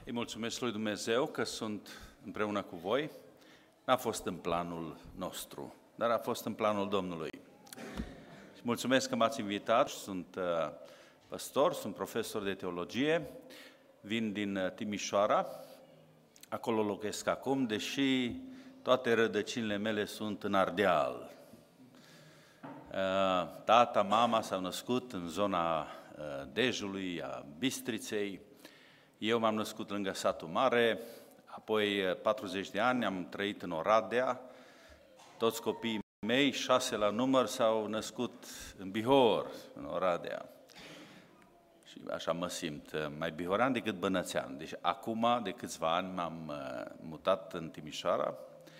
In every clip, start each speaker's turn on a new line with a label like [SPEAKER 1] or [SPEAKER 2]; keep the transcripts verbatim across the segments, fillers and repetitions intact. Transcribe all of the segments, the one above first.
[SPEAKER 1] Îi mulțumesc lui Dumnezeu că sunt împreună cu voi. N-a fost în planul nostru, dar a fost în planul Domnului. Și mulțumesc că m-ați invitat. Sunt uh, păstor, sunt profesor de teologie, vin din uh, Timișoara, acolo locuiesc acum, deși toate rădăcinile mele sunt în Ardeal. Uh, tata, mama s-au născut în zona uh, Dejului, a Bistriței. Eu m-am născut lângă satul mare, apoi patruzeci de ani am trăit în Oradea. Toți copiii mei, șase la număr, s-au născut în Bihor, în Oradea. Și așa mă simt, mai bihorean decât bănățean. Deci acum, de câțiva ani, m-am mutat în Timișoara.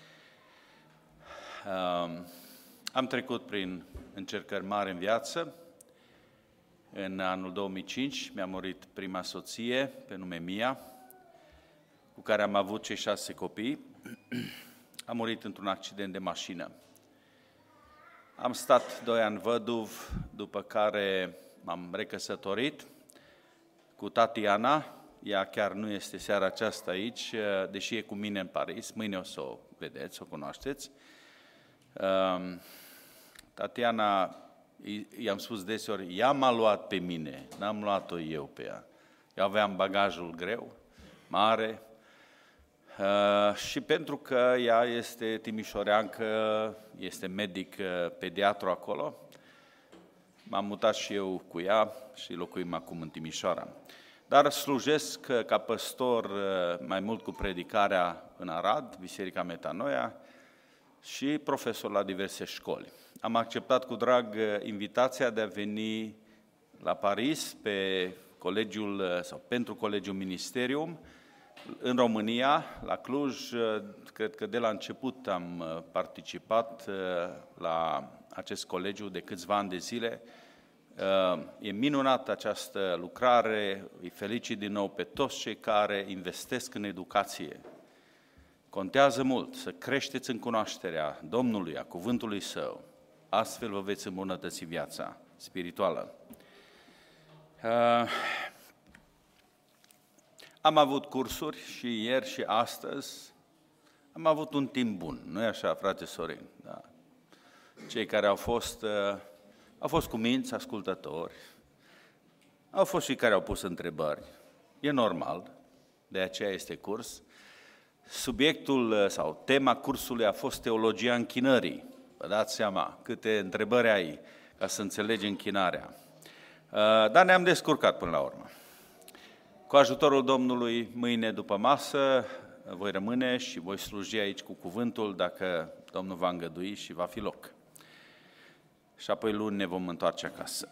[SPEAKER 1] Am trecut prin încercări mari în viață. În anul două mii cinci mi-a murit prima soție, pe nume Mia, cu care am avut cei șase copii. A murit într-un accident de mașină. Am stat doi ani văduv, după care m-am recăsătorit cu Tatiana. Ea chiar nu este seara aceasta aici, deși e cu mine în Paris. Mâine o să o vedeți, o cunoașteți. Tatiana, i-am spus deseori, ea m-a luat pe mine, n-am luat-o eu pe ea. Eu aveam bagajul greu, mare, uh, și pentru că ea este timișoreancă, este medic pediatru acolo, m-am mutat și eu cu ea și locuim acum în Timișoara. Dar slujesc ca păstor mai mult cu predicarea în Arad, Biserica Metanoia, și profesor la diverse școli. Am acceptat cu drag invitația de a veni la Paris pe colegiul, sau pentru Colegiul Ministerium în România, la Cluj. Cred că de la început am participat la acest colegiu de câțiva ani de zile. E minunată această lucrare, îi felicit din nou pe toți cei care investesc în educație. Contează mult să creșteți în cunoașterea Domnului, a cuvântului Său. Astfel vă veți îmbunătăți viața spirituală. Uh, am avut cursuri și ieri și astăzi. Am avut un timp bun, nu-i așa, frate Sorin? Da. Cei care au fost, uh, au fost cuminți, ascultători, au fost și care au pus întrebări. E normal, de aceea este curs. Subiectul sau tema cursului a fost teologia închinării. Vă dați seama câte întrebări ai ca să înțelegi închinarea. Dar ne-am descurcat până la urmă. Cu ajutorul Domnului, mâine după masă, voi rămâne și voi sluji aici cu cuvântul dacă Domnul va îngădui și va fi loc. Și apoi luni ne vom întoarce acasă.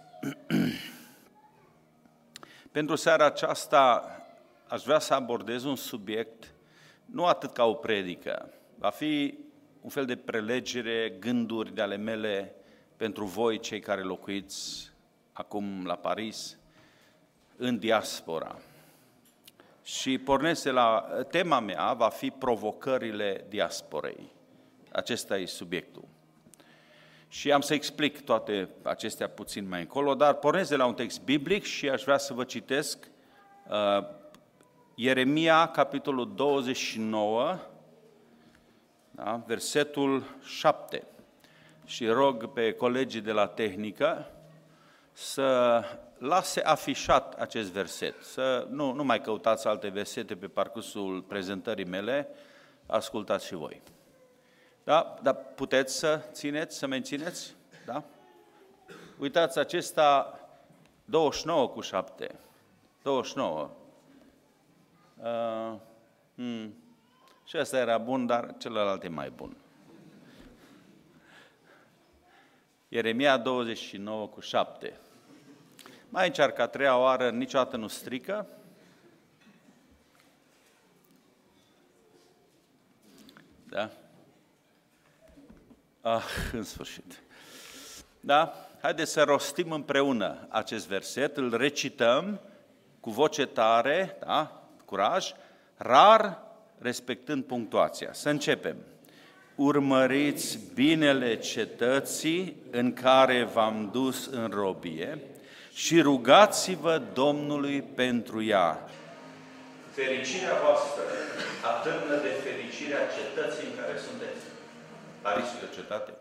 [SPEAKER 1] Pentru seara aceasta aș vrea să abordez un subiect nu atât ca o predică, va fi un fel de prelegere, gânduri de ale mele pentru voi, cei care locuiți acum la Paris, în diaspora. Și pornesc de la tema mea, va fi provocările diasporei. Acesta e subiectul. Și am să explic toate acestea puțin mai încolo, dar pornesc de la un text biblic și aș vrea să vă citesc uh, Ieremia, capitolul douăzeci și nouă, da, versetul șapte. Și rog pe colegii de la tehnică să lase afișat acest verset, să nu, nu mai căutați alte versete pe parcursul prezentării mele, ascultați și voi. Da? Dar puteți să țineți, să mențineți? Da? Uitați, acesta douăzeci și nouă cu șapte. douăzeci și nouă. Uh, hmm. Și ăsta era bun, dar celălalt e mai bun. Ieremia douăzeci și nouă cu șapte. Mai încearcă a treia oară, niciodată nu strică. Da? Ah, în sfârșit. Da? Haideți să rostim împreună acest verset, îl recităm cu voce tare, da? Curaj, rar respectând punctuația. Să începem. Urmăriți binele cetății în care v-am dus în robie și rugați-vă Domnului pentru ea. fericirea voastră atârnă de fericirea cetății în care sunteți. Parisul e o cetate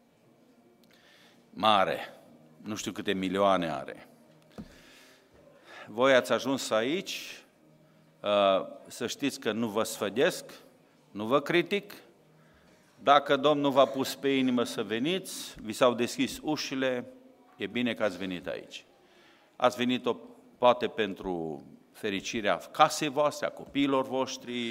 [SPEAKER 1] mare, nu știu câte milioane are. Voi ați ajuns aici, să știți că nu vă sfădesc, nu vă critic. Dacă Domnul v-a pus pe inimă să veniți, vi s-au deschis ușile, e bine că ați venit aici. Ați venit-o poate pentru fericirea casei voastre, a copiilor voștri,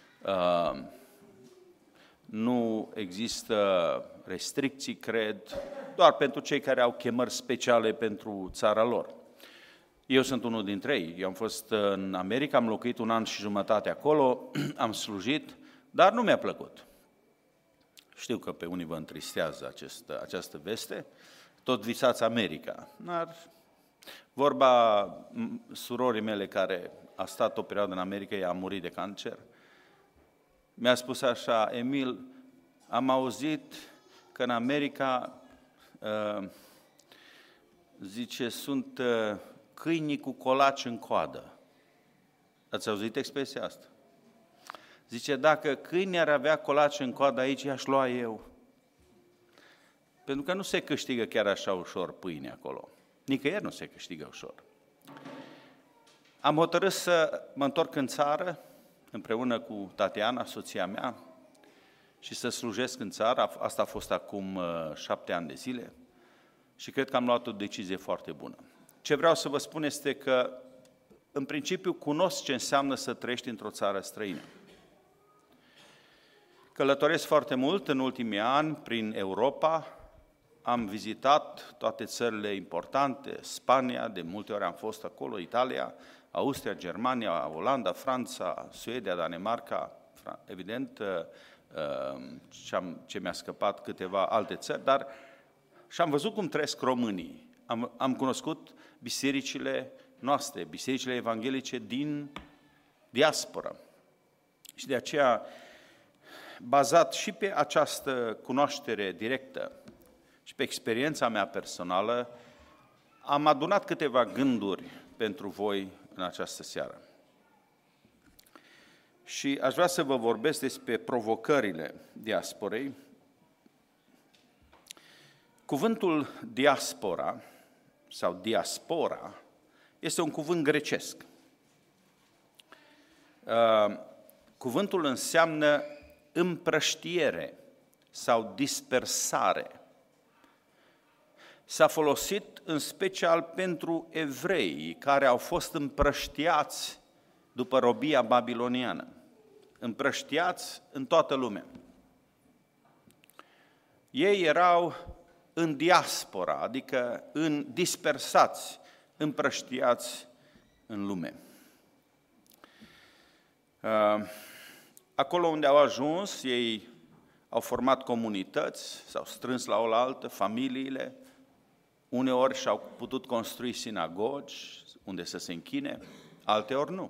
[SPEAKER 1] nu există restricții, cred, doar pentru cei care au chemări speciale pentru țara lor. Eu sunt unul dintre ei. Eu am fost în America, am locuit un an și jumătate acolo, am slujit, dar nu mi-a plăcut. Știu că pe unii vă întristează acest, această veste, tot visați America. Dar vorba surorii mele care a stat o perioadă în America, ea a murit de cancer, mi-a spus așa: Emil, am auzit că în America, uh, zice, sunt uh, câinii cu colaci în coadă. Ați auzit expresia asta? Zice, dacă câinii ar avea colaci în coadă aici, i-aș lua eu. Pentru că nu se câștigă chiar așa ușor pâine acolo. Nicăieri nu se câștigă ușor. Am hotărât să mă întorc în țară, împreună cu Tatiana, soția mea, și să slujesc în țară. Asta a fost acum șapte ani de zile și cred că am luat o decizie foarte bună. Ce vreau să vă spun este că, în principiu, cunosc ce înseamnă să trăiești într-o țară străină. Călătoresc foarte mult în ultimii ani prin Europa, am vizitat toate țările importante, Spania, de multe ori am fost acolo, Italia, Austria, Germania, Olanda, Franța, Suedia, Danemarca, evident, ce mi-a scăpat câteva alte țări, dar și am văzut cum trăiesc românii. Am, am cunoscut bisericile noastre, bisericile evanghelice din diaspora. Și de aceea, bazat și pe această cunoaștere directă și pe experiența mea personală, am adunat câteva gânduri pentru voi în această seară. Și aș vrea să vă vorbesc despre provocările diasporei. Cuvântul diaspora sau diaspora este un cuvânt grecesc. Cuvântul înseamnă împrăștiere sau dispersare. S-a folosit în special pentru evrei care au fost împrăștiați după robia babiloniană, împrăștiați în toată lumea. Ei erau în diaspora, adică în dispersați, împrăștiați în lume. Acolo unde au ajuns, ei au format comunități, s-au strâns la oaltă, familiile, uneori și-au putut construi sinagogi unde să se închine, alteori nu.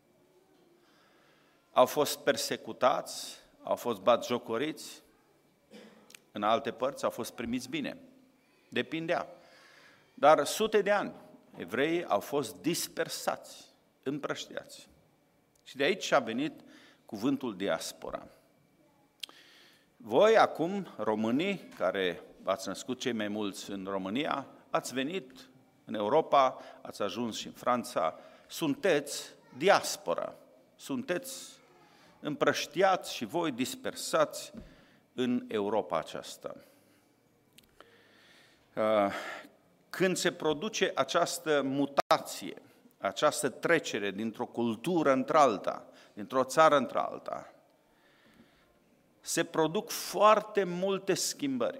[SPEAKER 1] Au fost persecutați, au fost batjocoriți, în alte părți au fost primiți bine. Depindea. Dar sute de ani, evreii au fost dispersați, împrăștiați. Și de aici a venit cuvântul diaspora. Voi acum, românii, care v-ați născut cei mai mulți în România, ați venit în Europa, ați ajuns și în Franța, sunteți diaspora, sunteți împrăștiați și voi dispersați în Europa aceasta. Când se produce această mutație, această trecere dintr-o cultură într-alta, dintr-o țară într-alta, se produc foarte multe schimbări.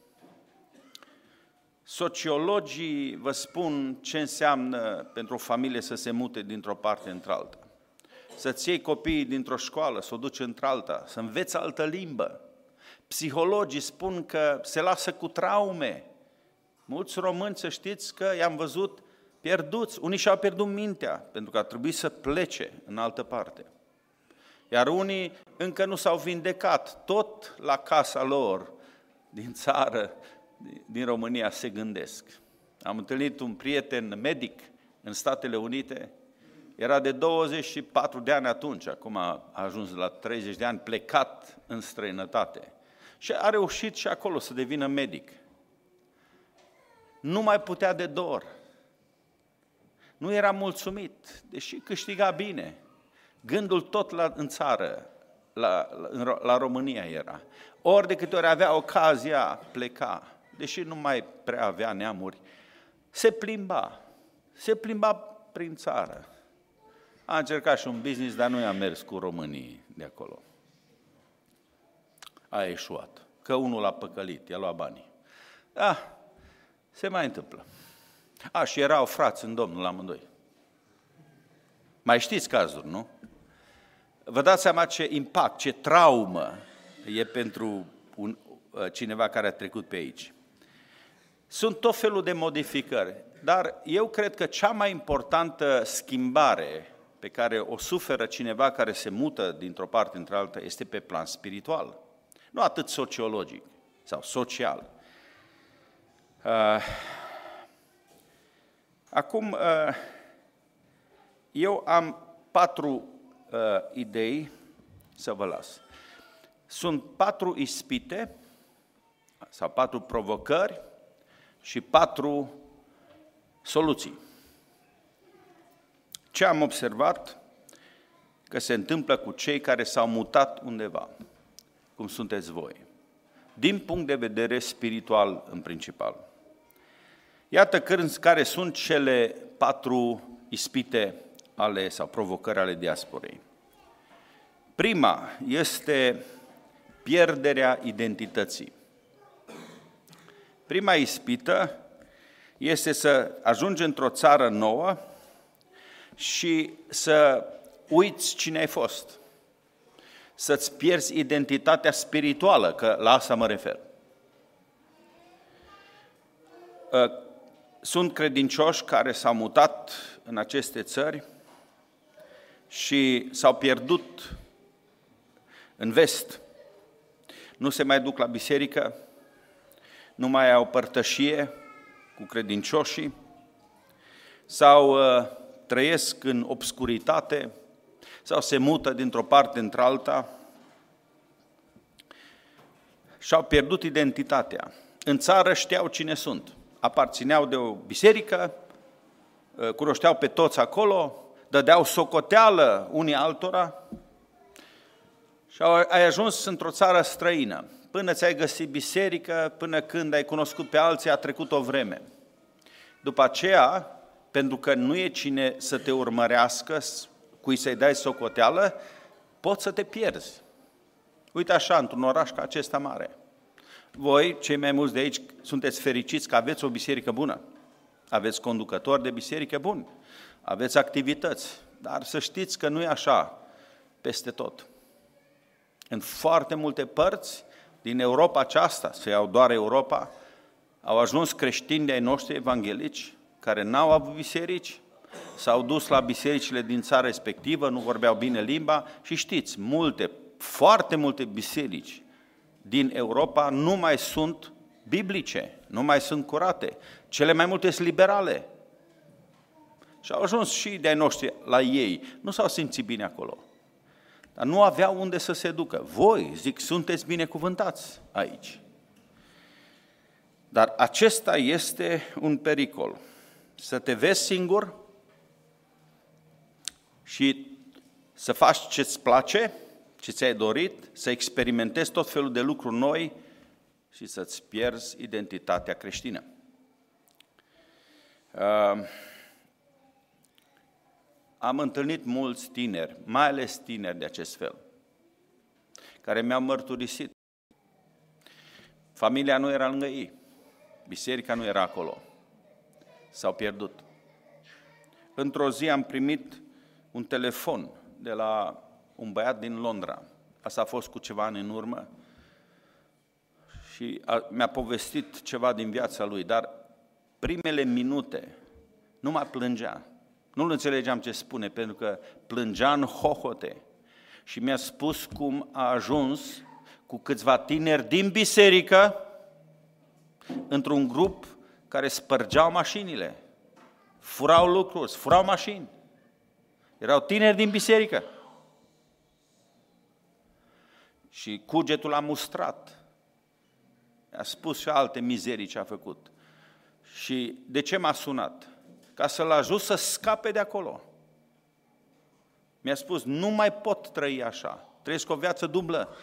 [SPEAKER 1] Sociologii vă spun ce înseamnă pentru o familie să se mute dintr-o parte într-alta. Să-ți iei copiii dintr-o școală, să o duci într-alta, să înveți altă limbă. Psihologii spun că se lasă cu traume. Mulți români, să știți că i-am văzut pierduți. Unii și-au pierdut mintea, pentru că a trebuit să plece în altă parte. Iar unii încă nu s-au vindecat, tot la casa lor, din țară, din România, se gândesc. Am întâlnit un prieten medic în Statele Unite, Era de douăzeci și patru de ani atunci, acum a ajuns la treizeci de ani, plecat în străinătate. Și a reușit și acolo să devină medic. Nu mai putea de dor. Nu era mulțumit, deși câștiga bine. Gândul tot la, în țară, la, la, la România era. Ori de câte ori avea ocazia, pleca. Deși nu mai prea avea neamuri, se plimba. Se plimba prin țară. A încercat și un business, dar nu i-a mers cu românii de acolo. A eșuat. Că unul l-a păcălit, i-a luat banii. Da, se mai întâmplă. A, și erau frați în Domnul amândoi. Mai știți cazuri, nu? Vă dați seama ce impact, ce traumă e pentru un, cineva care a trecut pe aici. Sunt tot felul de modificări, dar eu cred că cea mai importantă schimbare pe care o suferă cineva care se mută dintr-o parte într-alta este pe plan spiritual, nu atât sociologic sau social. Acum, eu am patru idei să vă las. Sunt patru ispite sau patru provocări și patru soluții. Ce am observat că se întâmplă cu cei care s-au mutat undeva, cum sunteți voi, din punct de vedere spiritual în principal. Iată care sunt cele patru ispite ale sau provocări ale diasporei. Prima este pierderea identității. Prima ispită este să ajungi într-o țară nouă și să uiți cine ai fost, să-ți pierzi identitatea spirituală, că la asta mă refer. Sunt credincioși care s-au mutat în aceste țări și s-au pierdut în vest. Nu se mai duc la biserică, nu mai au părtășie cu credincioșii, sau uh, trăiesc în obscuritate, sau se mută dintr-o parte într-alta și-au pierdut identitatea. În țară știau cine sunt, aparțineau de o biserică, uh, cunoșteau pe toți acolo, dădeau socoteală unii altora și ai ajuns într-o țară străină. Până ți-ai găsit biserică, până când ai cunoscut pe alții, a trecut o vreme. După aceea, pentru că nu e cine să te urmărească, cui să-i dai socoteală, poți să te pierzi. Uite așa, într-un oraș ca acesta mare. Voi, cei mai mulți de aici, sunteți fericiți că aveți o biserică bună. Aveți conducători de biserică buni. Aveți activități. Dar să știți că nu e așa peste tot. În foarte multe părți din Europa aceasta, să iau doar Europa, au ajuns creștini de-ai noștri evanghelici, care n-au avut biserici, s-au dus la bisericile din țara respectivă, nu vorbeau bine limba și știți, multe, foarte multe biserici din Europa nu mai sunt biblice, nu mai sunt curate, cele mai multe sunt liberale. Și au ajuns și de-ai noștri la ei, nu s-au simțit bine acolo. Dar nu aveau unde să se ducă. Voi, zic, sunteți binecuvântați aici. Dar acesta este un pericol. Să te vezi singur și să faci ce-ți place, ce ți-ai dorit, să experimentezi tot felul de lucruri noi și să-ți pierzi identitatea creștină. Uh, Am întâlnit mulți tineri, mai ales tineri de acest fel, care mi-au mărturisit. Familia nu era lângă ei, biserica nu era acolo, s-au pierdut. Într-o zi am primit un telefon de la un băiat din Londra, asta a fost cu ceva ani în urmă, și a, mi-a povestit ceva din viața lui, dar primele minute nu mai plângea. Nu-l înțelegeam ce spune, pentru că plângea în hohote și mi-a spus cum a ajuns cu câțiva tineri din biserică într-un grup care spărgeau mașinile, furau lucruri, furau mașini. Erau tineri din biserică. Și cugetul l-a mustrat. A spus și alte mizerii ce a făcut. Și de ce m-a sunat? Ca să-l ajut să scape de acolo. Mi-a spus, nu mai pot trăi așa. Trăiesc o viață dublă.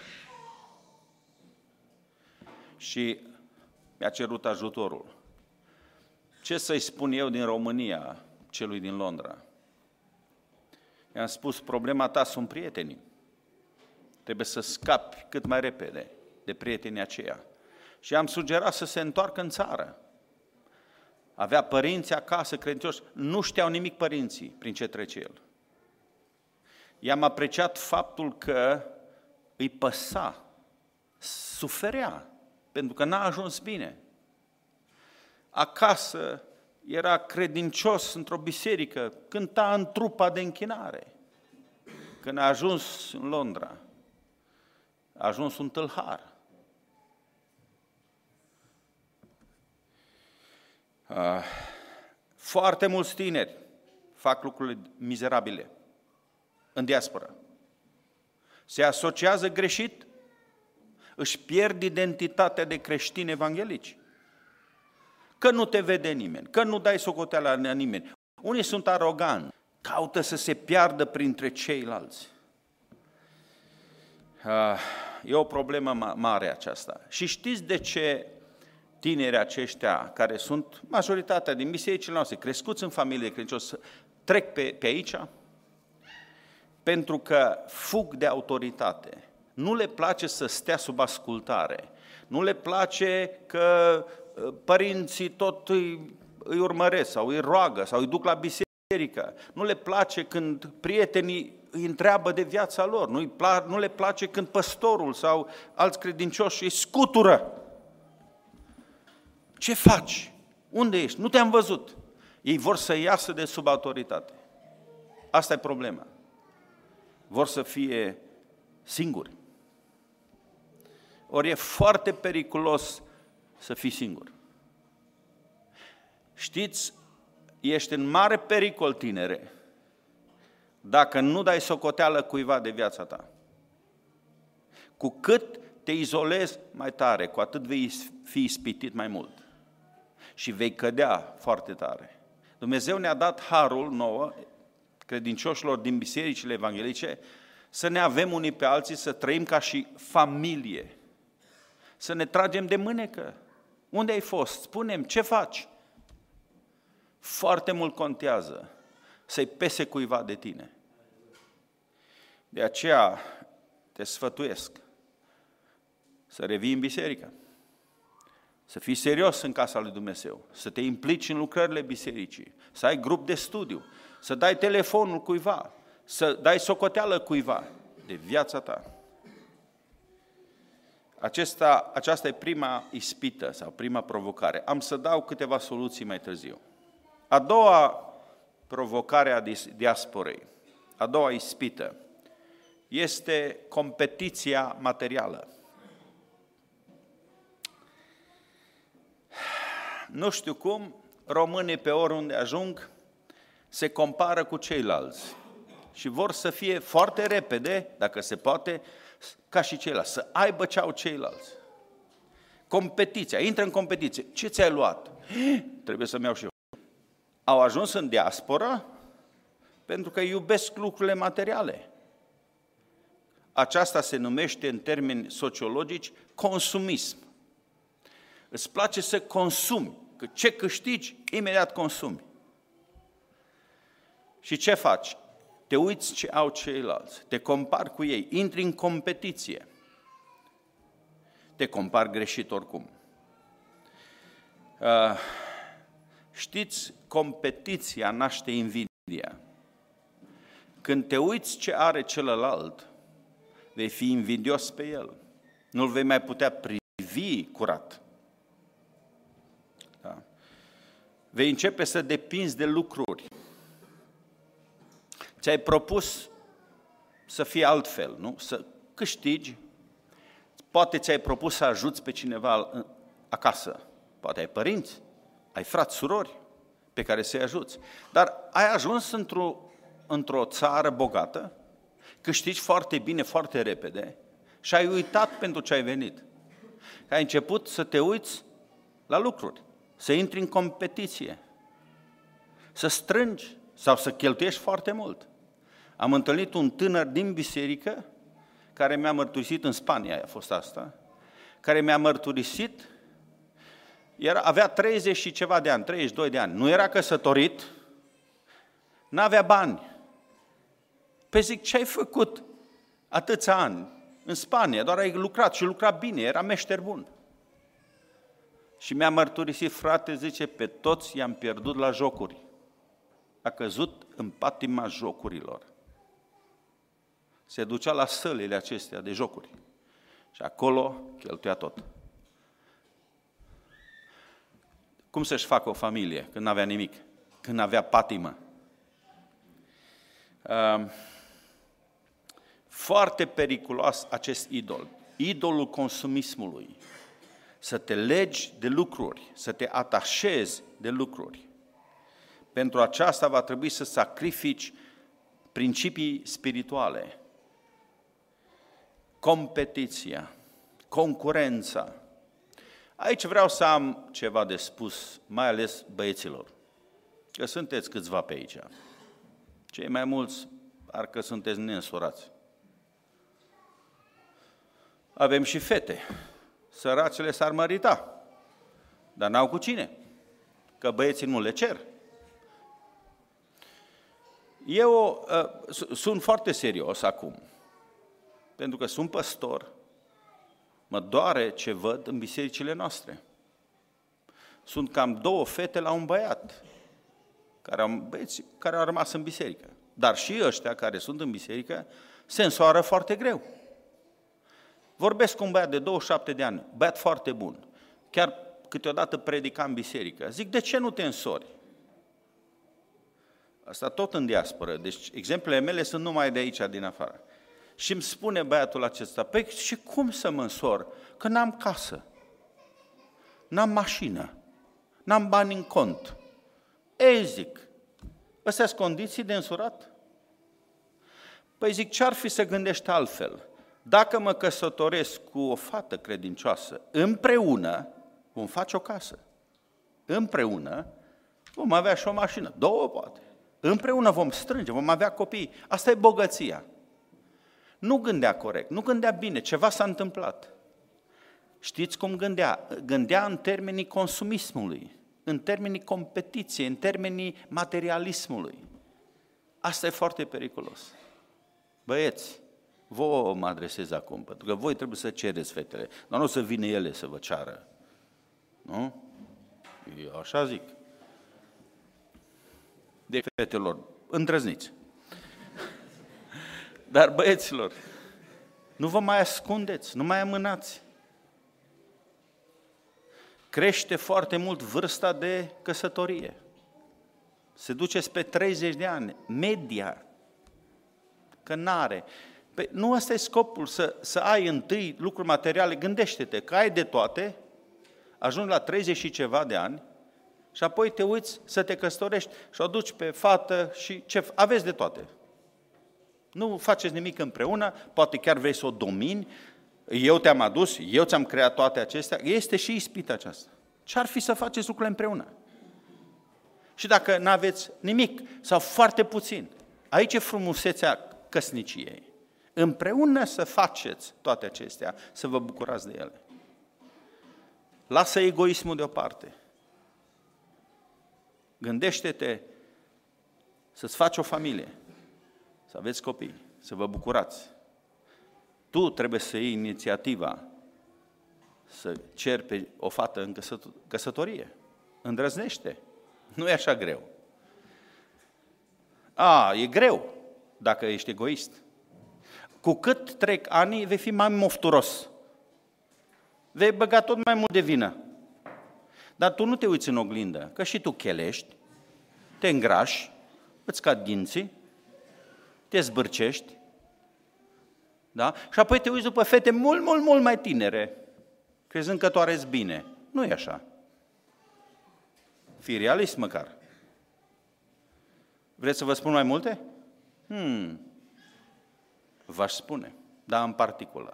[SPEAKER 1] Și mi-a cerut ajutorul. Ce să-i spun eu din România celui din Londra? I-am spus, problema ta sunt prietenii. Trebuie să scapi cât mai repede de prietenii aceia. Și am sugerat să se întoarcă în țară. Avea părinți acasă, credincioși, nu știau nimic părinții prin ce trece el. I-am apreciat faptul că îi păsa, suferea, pentru că n-a ajuns bine. Acasă era credincios într-o biserică, cânta în trupa de închinare. Când a ajuns în Londra, a ajuns un tâlhar. Foarte mulți tineri fac lucruri mizerabile în diaspora. Se asociază greșit, își pierd identitatea de creștini evanghelici. Că nu te vede nimeni, că nu dai socoteala la nimeni. Unii sunt aroganți, caută să se piardă printre ceilalți. E o problemă mare aceasta. Și știți de ce tinerii aceștia, care sunt majoritatea din bisericile noastre, crescuți în familie credincioși, trec pe, pe aici? Pentru că fug de autoritate. Nu le place să stea sub ascultare. Nu le place că părinții tot îi, îi urmăresc sau îi roagă sau îi duc la biserică. Nu le place când prietenii îi întreabă de viața lor. Nu, nu le place când păstorul sau alți credincioși îi scutură. Ce faci? Unde ești? Nu te-am văzut. Ei vor să iasă de sub autoritate. Asta e problema. Vor să fie singuri. Ori e foarte periculos să fii singur. Știți, ești în mare pericol, tinere, dacă nu dai socoteală cuiva de viața ta. Cu cât te izolezi mai tare, cu atât vei fi ispitit mai mult. Și vei cădea foarte tare. Dumnezeu ne-a dat harul nouă, credincioșilor din bisericile evanghelice, să ne avem unii pe alții, să trăim ca și familie. Să ne tragem de mânecă. Unde ai fost? Spune-mi, ce faci? Foarte mult contează să-i pese cuiva de tine. De aceea te sfătuiesc să revii în biserică, să fii serios în casa lui Dumnezeu, să te implici în lucrările bisericii, să ai grup de studiu, să dai telefonul cuiva, să dai socoteală cuiva de viața ta. Acesta, aceasta e prima ispită sau prima provocare. Am să dau câteva soluții mai târziu. A doua provocare a diasporei, a doua ispită, este competiția materială. Nu știu cum, românii pe oriunde ajung se compară cu ceilalți și vor să fie foarte repede, dacă se poate, ca și ceilalți, să aibă ce au ceilalți. Competiția, intră în competiție. Ce ți-ai luat? Trebuie să-mi iau și eu. Au ajuns în diaspora pentru că iubesc lucrurile materiale. Aceasta se numește în termeni sociologici consumism. Îți place să consumi, că ce câștigi, imediat consumi. Și ce faci? Te uiți ce au ceilalți, te compari cu ei, intri în competiție. Te compari greșit oricum. Uh, știți, competiția naște invidia. Când te uiți ce are celălalt, vei fi invidios pe el. Nu-l vei mai putea privi curat. Da? Vei începe să depinzi de lucruri. Ți-ai propus să fii altfel, nu? Să câștigi. Poate ți-ai propus să ajuți pe cineva acasă. Poate ai părinți, ai frați, surori pe care să-i ajuți. Dar ai ajuns într-o într-o țară bogată, câștigi foarte bine, foarte repede și ai uitat pentru ce ai venit. Ai început să te uiți la lucruri, să intri în competiție, să strângi sau să cheltuiești foarte mult. Am întâlnit un tânăr din biserică care mi-a mărturisit, în Spania a fost asta, care mi-a mărturisit, era, avea treizeci și ceva de ani, treizeci și doi de ani, nu era căsătorit, n-avea bani. Păi zic, ce ai făcut atâția ani în Spania? Doar ai lucrat și lucra bine, era meșter bun. Și mi-a mărturisit, frate, zice, pe toți i-am pierdut la jocuri. A căzut în patima jocurilor. Se ducea la sălile acestea de jocuri. Și acolo cheltuia tot. Cum să-și facă o familie când n-avea nimic? Când n-avea patimă? Uh, foarte periculos acest idol. Idolul consumismului. Să te legi de lucruri, să te atașezi de lucruri. Pentru aceasta va trebui să sacrifici principii spirituale. Competiția, concurența. Aici vreau să am ceva de spus, mai ales băieților, că sunteți câțiva pe aici. Cei mai mulți, parcă sunteți neînsurați. Avem și fete. Săracele s-ar mărita, dar n-au cu cine, că băieții nu le cer. Eu uh, sunt foarte serios acum, pentru că sunt păstor, mă doare ce văd în bisericile noastre. Sunt cam două fete la un băiat, care au, băieți, care au rămas în biserică. Dar și ăștia care sunt în biserică se însoară foarte greu. Vorbesc cu un băiat de douăzeci și șapte de ani, băiat foarte bun, chiar câteodată predica în biserică. Zic, de ce nu te însori? Asta tot în diasporă, deci exemplele mele sunt numai de aici, din afară. Și îmi spune băiatul acesta, păi și cum să mă însor? Că n-am casă, n-am mașină, n-am bani în cont. Ei, zic, astea-s condiții de însurat? Păi zic, ce-ar fi să gândești altfel? Dacă mă căsătoresc cu o fată credincioasă, împreună vom face o casă. Împreună vom avea și o mașină, două poate. Împreună vom strânge, vom avea copii. Asta e bogăția. Nu gândea corect, nu gândea bine, ceva s-a întâmplat. Știți cum gândea? Gândea în termenii consumismului, în termenii competiției, în termenii materialismului. Asta e foarte periculos. Băieți, vouă mă adresez acum, pentru că voi trebuie să cereți fetele, dar nu o să vină ele să vă ceară. Nu? Eu așa zic. De fetelor, îndrăzniți. Dar băieților, nu vă mai ascundeți, nu mai amânați. Crește foarte mult vârsta de căsătorie. Se duce spre treizeci de ani, media, că n-are. Păi nu ăsta e scopul, să, să ai întâi lucruri materiale, gândește-te că ai de toate, ajungi la treizeci și ceva de ani și apoi te uiți să te căsătorești și o duci pe fată și ce, aveți de toate. Nu faceți nimic împreună, poate chiar vrei să o domini, eu te-am adus, eu ți-am creat toate acestea, este și ispita aceasta. Ce-ar fi să faceți lucrurile împreună? Și dacă nu aveți nimic sau foarte puțin, aici e frumusețea căsniciei. Împreună să faceți toate acestea, să vă bucurați de ele. Lasă egoismul deoparte. Gândește-te să-ți faci o familie, să aveți copii, să vă bucurați. Tu trebuie să iei inițiativa să ceri pe o fată în căsătorie. Îndrăznește. Nu e așa greu. A, e greu dacă ești egoist. Cu cât trec ani, vei fi mai mofturos. Vei băga tot mai mult de vină. Dar tu nu te uiți în oglindă, că și tu chelești, te îngrași, îți cad dinții, te zbârcești, da? Și apoi te uiți după fete mult, mult, mult mai tinere, crezând că tu arăți bine. Nu e așa. Fii realist măcar. Vreți să vă spun mai multe? Hmm, v-aș spune, dar în particular.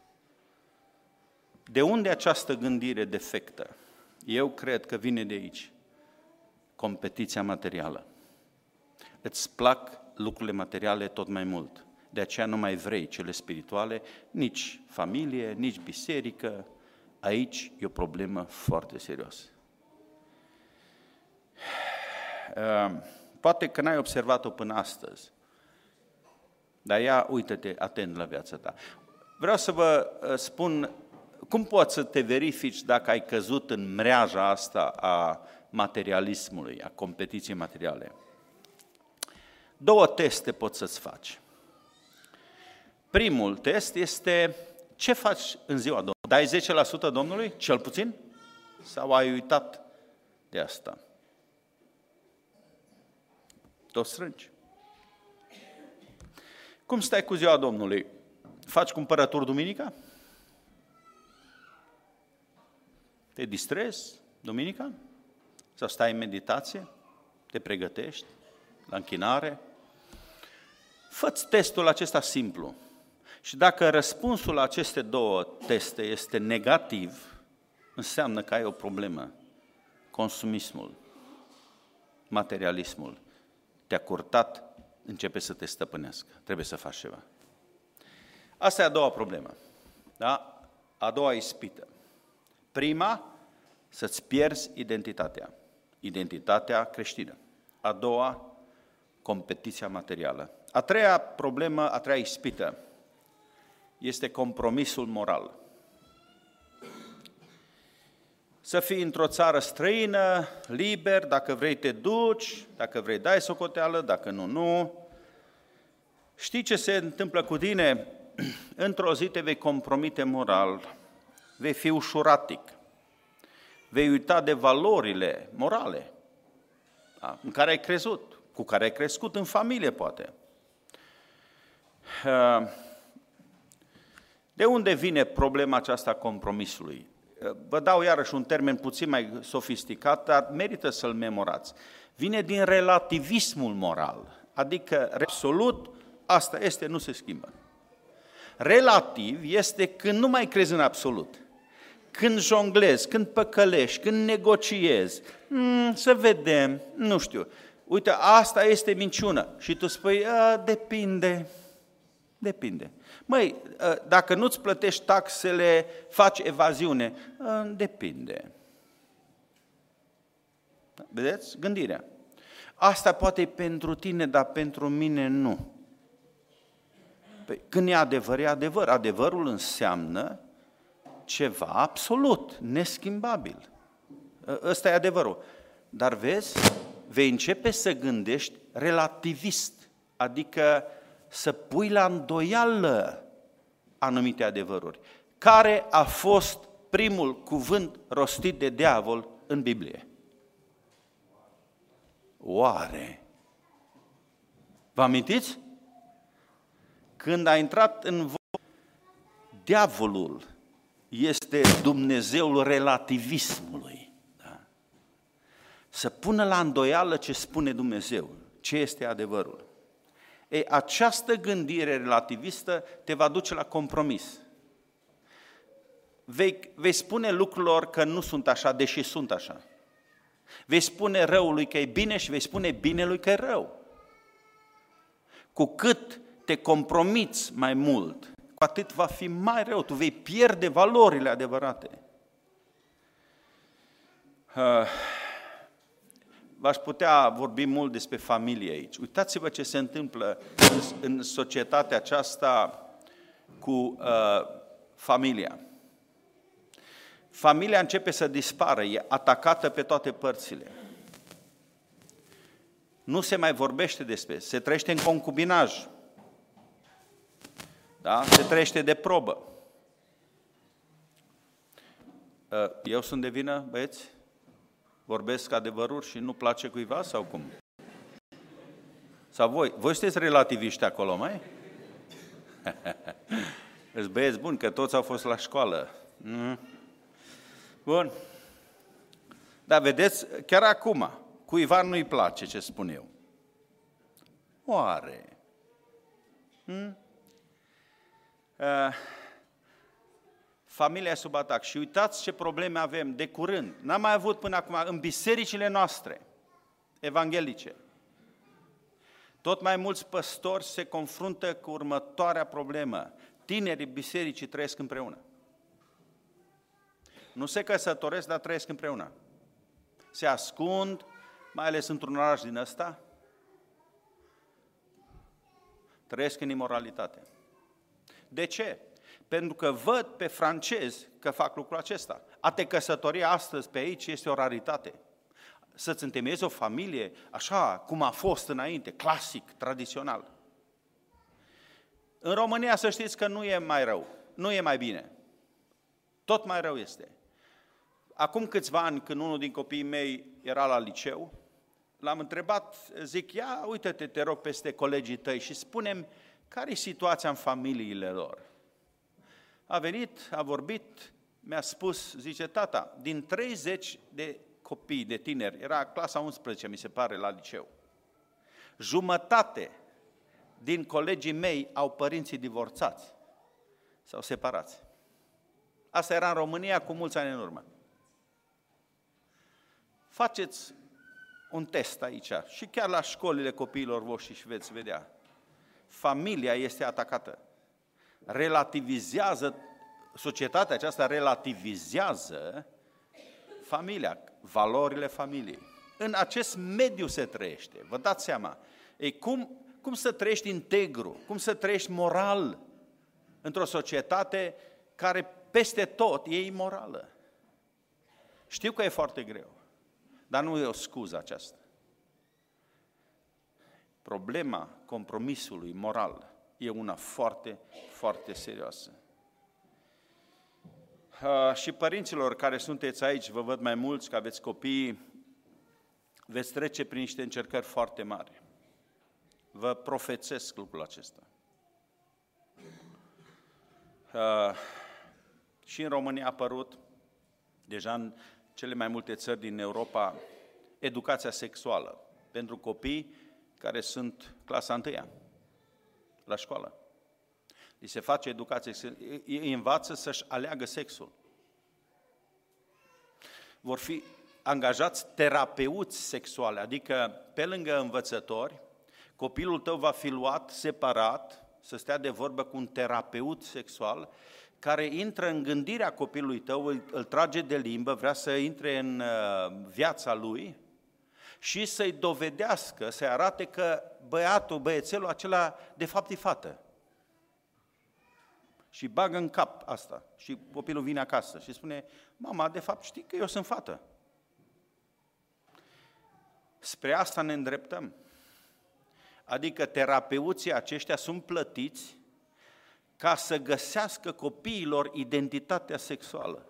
[SPEAKER 1] De unde această gândire defectă? Eu cred că vine de aici. Competiția materială. Îți plac lucrurile materiale tot mai mult. De aceea nu mai vrei cele spirituale, nici familie, nici biserică. Aici e o problemă foarte serioasă. Poate că n-ai observat-o până astăzi, dar ia, uită-te atent la viața ta. Vreau să vă spun, cum poți să te verifici dacă ai căzut în mreaja asta a materialismului, a competiției materiale? Două teste poți să-ți faci. Primul test este, ce faci în ziua Domnului? Dai zece la sută Domnului, cel puțin? Sau ai uitat de asta? Tot strângi. Cum stai cu ziua Domnului? Faci cumpărături duminica? Te distrezi duminica? Sau stai în meditație? Te pregătești la închinare? Fă-ți testul acesta simplu. Și dacă răspunsul la aceste două teste este negativ, înseamnă că ai o problemă. Consumismul, materialismul te-a curtat, începe să te stăpânească. Trebuie să faci ceva. Asta e a doua problemă. Da? A doua ispită. Prima, să-ți pierzi identitatea. Identitatea creștină. A doua, competiția materială. A treia problemă, a treia ispită, este compromisul moral. Să fii într-o țară străină, liber, dacă vrei te duci, dacă vrei dai socoteală, dacă nu, nu. Știi ce se întâmplă cu tine? Într-o zi te vei compromite moral, vei fi ușuratic, vei uita de valorile morale da? În care ai crezut, cu care ai crescut în familie, poate. De unde vine problema aceasta a compromisului? Vă dau iarăși un termen puțin mai sofisticat, dar merită să-l memorați. Vine din relativismul moral, adică absolut, asta este, nu se schimbă. Relativ este când nu mai crezi în absolut, când jonglezi, când păcălești, când negociezi, mm, să vedem, nu știu, uite, asta este minciună și tu spui, depinde, depinde. Măi, dacă nu-ți plătești taxele, faci evaziune, depinde. Vedeți? Gândirea. Asta poate e pentru tine, dar pentru mine nu. Păi, când e adevăr, e adevăr. Adevărul înseamnă ceva absolut, neschimbabil. Ăsta e adevărul. Dar vezi, vei începe să gândești relativist, adică să pui la îndoială anumite adevăruri. Care a fost primul cuvânt rostit de diavol în Biblie? Oare? Vă amintiți? Când a intrat în vorba, diavolul este Dumnezeul relativismului. Da? Să pună la îndoială ce spune Dumnezeu, ce este adevărul. Ei, această gândire relativistă te va duce la compromis. Vei, vei spune lucrurilor că nu sunt așa, deși sunt așa. Vei spune răului că e bine și vei spune binelui că e rău. Cu cât te compromiți mai mult, cu atât va fi mai rău. Tu vei pierde valorile adevărate. Uh. V-aș putea vorbi mult despre familie aici. Uitați-vă ce se întâmplă în societatea aceasta cu uh, familia. Familia începe să dispară, e atacată pe toate părțile. Nu se mai vorbește despre, se trăiește în concubinaj. Da? Se trăiește de probă. Uh, eu sunt de vină, băieți? Vorbesc adevăruri și nu place cuiva sau cum? Sau voi? Voi sunteți relativiști acolo, mai? Îți băieți buni, că toți au fost la școală. Mm. Bun. Dar vedeți, chiar acum, cuiva nu-i place ce spun eu. Oare? Hmm? Uh, familia e sub atac. Și uitați ce probleme avem de curând. N-am mai avut până acum în bisericile noastre evanghelice. Tot mai mulți păstori se confruntă cu următoarea problemă. Tinerii bisericii trăiesc împreună. Nu se căsătoresc, dar trăiesc împreună. Se ascund, mai ales într-un oraș din ăsta, trăiesc în imoralitate. De ce? Pentru că văd pe francezi că fac lucrul acesta. A te căsători astăzi pe aici este o raritate. Să-ți întemeiezi o familie așa cum a fost înainte, clasic, tradițional. În România să știți că nu e mai rău, nu e mai bine. Tot mai rău este. Acum câțiva ani, când unul din copiii mei era la liceu, l-am întrebat, zic, ia uite-te, te rog, peste colegii tăi și spune-mi care e situația în familiile lor. A venit, a vorbit, mi-a spus, zice, tata, din treizeci de copii, de tineri, era clasa unsprezece, mi se pare, la liceu, jumătate din colegii mei au părinții divorțați sau separați. Asta era în România cu mulți ani în urmă. Faceți un test aici și chiar la școlile copiilor voștri și veți vedea. Familia este atacată. Relativizează, societatea aceasta relativizează familia, valorile familiei. În acest mediu se trăiește, vă dați seama. Ei, cum, cum să trăiești integru, cum să trăiești moral într-o societate care peste tot e imorală. Știu că e foarte greu, dar nu e o scuză aceasta. Problema compromisului moral e una foarte, foarte serioasă. Uh, și părinților care sunteți aici, vă văd mai mulți, că aveți copii, veți trece prin niște încercări foarte mari. Vă profețesc lucrul acesta. Uh, și în România a apărut, deja în cele mai multe țări din Europa, educația sexuală pentru copii care sunt clasa întâia la școală. Li se face educație, îi învață să-și aleagă sexul. Vor fi angajați terapeuți sexuale, adică pe lângă învățători, copilul tău va fi luat separat, să stea de vorbă cu un terapeut sexual, care intră în gândirea copilului tău, îl, îl trage de limbă, vrea să intre în uh, viața lui și să-i dovedească, să-i arate că băiatul, băiețelul acela, de fapt e fată. Și bagă în cap asta. Și copilul vine acasă și spune, mama, de fapt știi că eu sunt fată. Spre asta ne îndreptăm. Adică terapeuții aceștia sunt plătiți ca să găsească copiilor identitatea sexuală.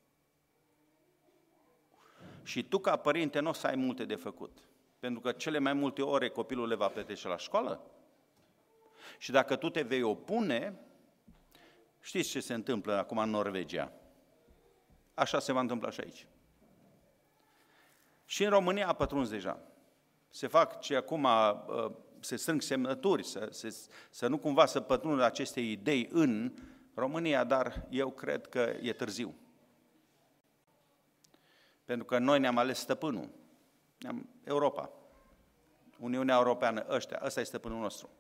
[SPEAKER 1] Și tu, ca părinte, nu o să ai multe de făcut. Pentru că cele mai multe ore copilul le va petrece la școală. Și dacă tu te vei opune, știți ce se întâmplă acum în Norvegia? Așa se va întâmpla și aici. Și în România a pătruns deja. Se fac ce acum se strâng semnături, să, să, să nu cumva să pătrundă aceste idei în România, dar eu cred că e târziu. Pentru că noi ne-am ales stăpânul, ne-am, Europa, Uniunea Europeană, ăștia, ăsta e stăpânul nostru.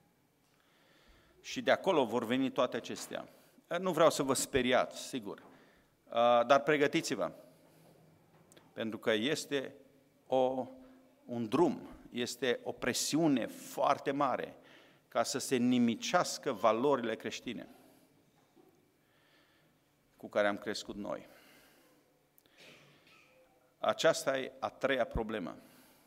[SPEAKER 1] Și de acolo vor veni toate acestea. Nu vreau să vă speriați, sigur, dar pregătiți-vă, pentru că este o, un drum, este o presiune foarte mare ca să se nimicească valorile creștine cu care am crescut noi. Aceasta e a treia problemă.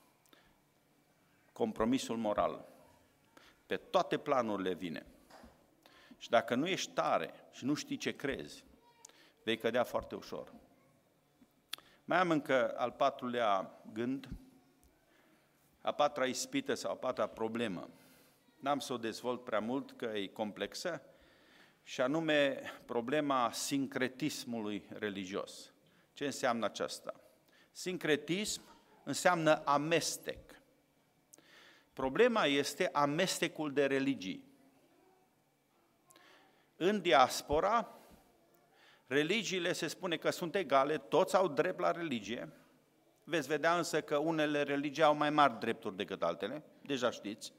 [SPEAKER 1] Compromisul moral. Pe toate planurile vine. Și dacă nu ești tare și nu știi ce crezi, vei cădea foarte ușor. Mai am încă al patrulea gând, a patra ispită sau a patra problemă. N-am să o dezvolt prea mult, că e complexă, și anume problema sincretismului religios. Ce înseamnă aceasta? Sincretism înseamnă amestec. Problema este amestecul de religii. În diaspora, religiile se spune că sunt egale, toți au drept la religie. Veți vedea însă că unele religii au mai mari drepturi decât altele, deja știți.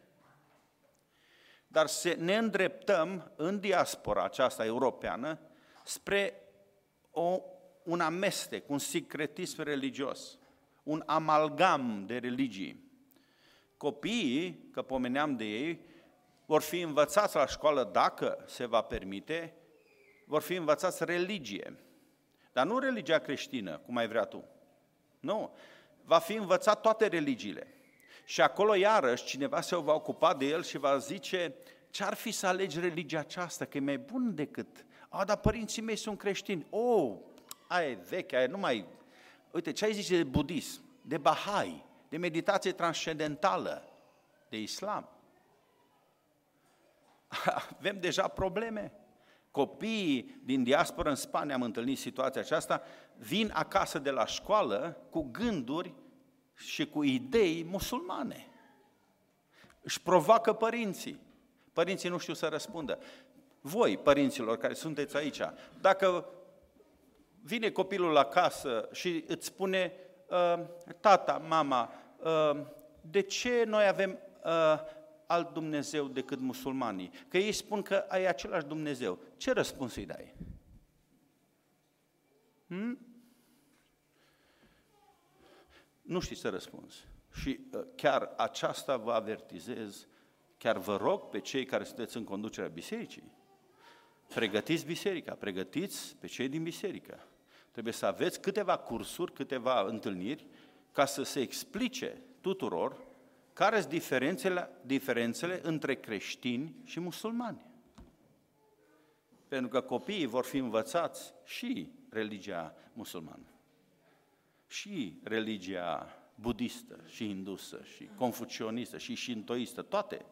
[SPEAKER 1] Dar se, ne îndreptăm în diaspora aceasta europeană spre o, un amestec, un sincretism religios, un amalgam de religii. Copiii, că pomeneam de ei, vor fi învățați la școală, dacă se va permite, vor fi învățați religie. Dar nu religia creștină, cum ai vrea tu. Nu, va fi învățat toate religiile. Și acolo, iarăși, cineva se va ocupa de el și va zice, ce-ar fi să alegi religia aceasta, că e mai bun decât... A, dar părinții mei sunt creștini. Oh, aia e veche, aia nu mai... Uite, ce ai zice de budism, de Bahai, de meditație transcendentală, de islam? Avem deja probleme. Copiii din diaspora în Spania, am întâlnit situația aceasta, vin acasă de la școală cu gânduri și cu idei musulmane. Își provoacă părinții. Părinții nu știu să răspundă. Voi, părinților care sunteți aici, dacă vine copilul acasă și îți spune, tata, mama, de ce noi avem alt Dumnezeu decât musulmanii? Că ei spun că ai același Dumnezeu. Ce răspuns îi dai? Hmm? Nu știi să răspunzi. Și chiar aceasta vă avertizez, chiar vă rog pe cei care sunteți în conducerea bisericii, pregătiți biserica, pregătiți pe cei din biserică. Trebuie să aveți câteva cursuri, câteva întâlniri, ca să se explice tuturor care sunt diferențele, diferențele între creștini și musulmani. Pentru că copiii vor fi învățați și religia musulmană, și religia budistă, și hindusă, și confucionistă, și șintoistă, toate.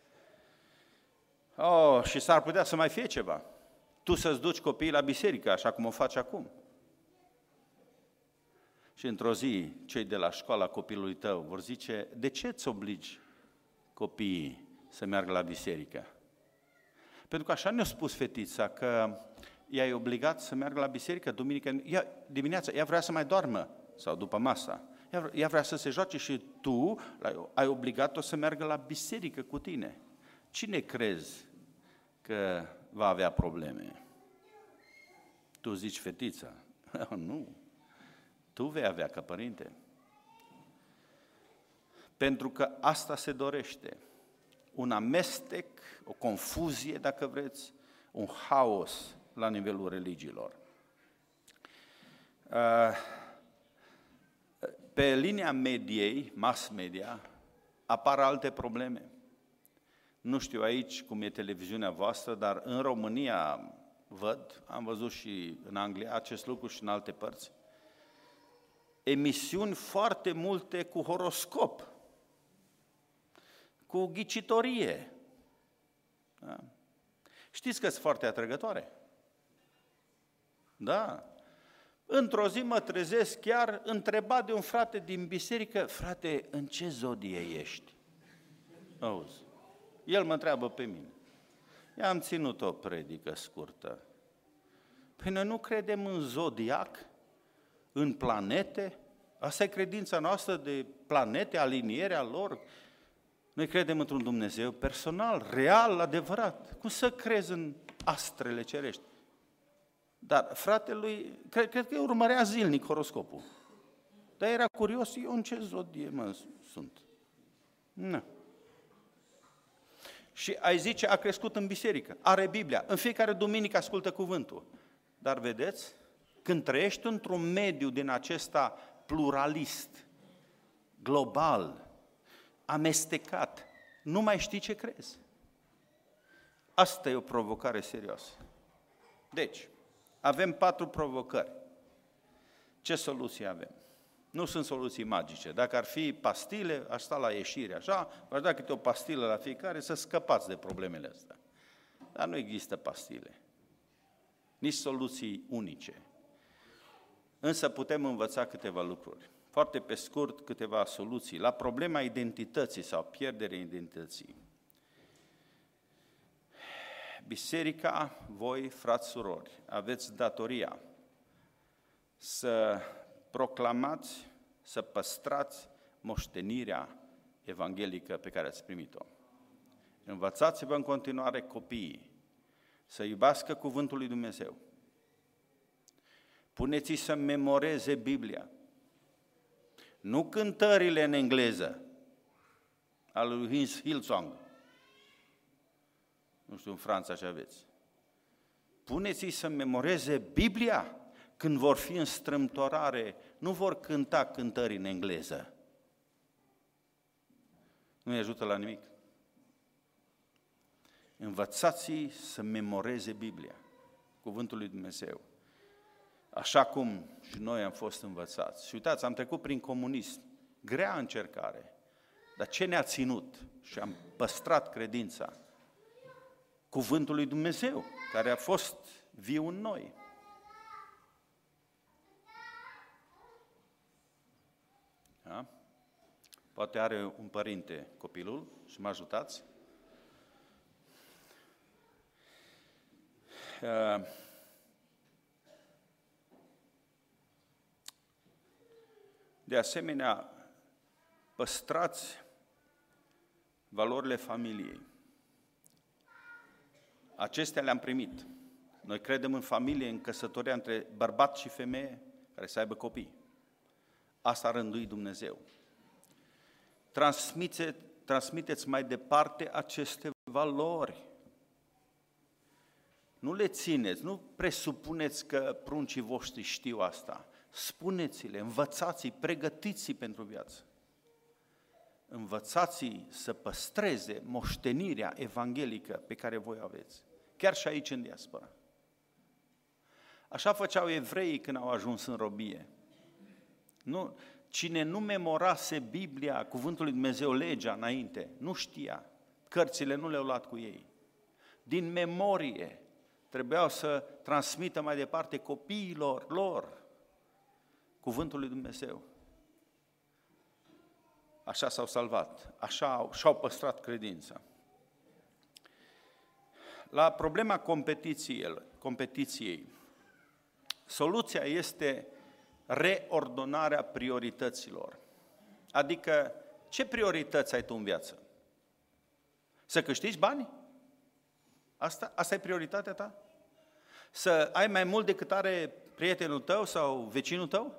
[SPEAKER 1] Oh, și s-ar putea să mai fie ceva. Tu să-ți duci copiii la biserică, așa cum o faci acum. Și într-o zi, cei de la școala copilului tău vor zice, de ce îți obligi copiii să meargă la biserică? Pentru că așa ne-a spus fetița, că i-ai obligat să meargă la biserică duminică, ea, dimineața, ea vrea să mai doarmă, sau după masa, ea, ea vrea să se joace și tu ai obligat-o să meargă la biserică cu tine. Cine crezi că va avea probleme? Tu zici fetița? Nu. Tu vei avea ca părinte. Pentru că asta se dorește. Un amestec, o confuzie, dacă vreți, un haos la nivelul religiilor. Pe linia mediei, mass media, apar alte probleme. Nu știu aici cum e televiziunea voastră, dar în România văd, am văzut și în Anglia acest lucru și în alte părți, emisiuni foarte multe cu horoscop, cu ghicitorie. Da? Știți că sunt foarte atrăgătoare? Da. Într-o zi mă trezesc chiar întrebat de un frate din biserică, frate, în ce zodie ești? Auzi. El mă întreabă pe mine. I-am ținut o predică scurtă. Păi noi nu credem în zodiac, în planete? Asta e credința noastră de planete, alinierea lor. Noi credem într-un Dumnezeu personal, real, adevărat. Cum să crezi în astrele cerești? Dar fratelui, cred, cred că urmărea zilnic horoscopul. Dar era curios, eu în ce zodie mă sunt? Nu. Și ai zice, a crescut în biserică, are Biblia, în fiecare duminică ascultă cuvântul. Dar vedeți, când trăiești într-un mediu din acesta pluralist, global, amestecat, nu mai știi ce crezi. Asta e o provocare serioasă. Deci, avem patru provocări. Ce soluții avem? Nu sunt soluții magice. Dacă ar fi pastile, aș sta la ieșire, așa, v-aș da câte o pastilă la fiecare să scăpați de problemele astea. Dar nu există pastile, nici soluții unice. Însă putem învăța câteva lucruri. Foarte pe scurt, câteva soluții la problema identității sau pierderea identității. biserica, voi, frați, surori, aveți datoria să proclamați, să păstrați moștenirea evanghelică pe care ați primit-o. Învățați-vă în continuare copiii să iubească cuvântul lui Dumnezeu. Puneți-i să memoreze Biblia. Nu cântările în engleză, al lui Hillsong. Nu știu, în Franța ce aveți. Puneți-i să memoreze Biblia. Când vor fi în strâmtorare, nu vor cânta cântări în engleză. Nu-i ajută la nimic. Învățați-i să memoreze Biblia, cuvântul lui Dumnezeu. Așa cum și noi am fost învățați. Și uitați, am trecut prin comunism, grea încercare, dar ce ne-a ținut și am păstrat credința? Cuvântul lui Dumnezeu, care a fost viu în noi. Da? Poate are un părinte copilul și mă ajutați. De asemenea, păstrați valorile familiei. Acestea le-am primit. Noi credem în familie, în căsătoria între bărbat și femeie care să aibă copii. Asta a rânduit Dumnezeu. Transmite, transmiteți mai departe aceste valori. Nu le țineți, nu presupuneți că pruncii voștri știu asta. Spuneți-le, învățați-i, pregătiți-i pentru viață. Învățați-i să păstreze moștenirea evanghelică pe care voi aveți, chiar și aici în diaspora. Așa făceau evreii când au ajuns în robie. Nu, cine nu memorase Biblia, cuvântul lui Dumnezeu, legea înainte, nu știa. Cărțile nu le-au luat cu ei. Din memorie trebuiau să transmită mai departe copiilor lor cuvântul lui Dumnezeu. Așa s-au salvat, așa și-au păstrat credința. La problema competiției, competiției, soluția este reordonarea priorităților. Adică, ce priorități ai tu în viață? Să câștigi bani? Asta, asta e prioritatea ta? Să ai mai mult decât are prietenul tău sau vecinul tău?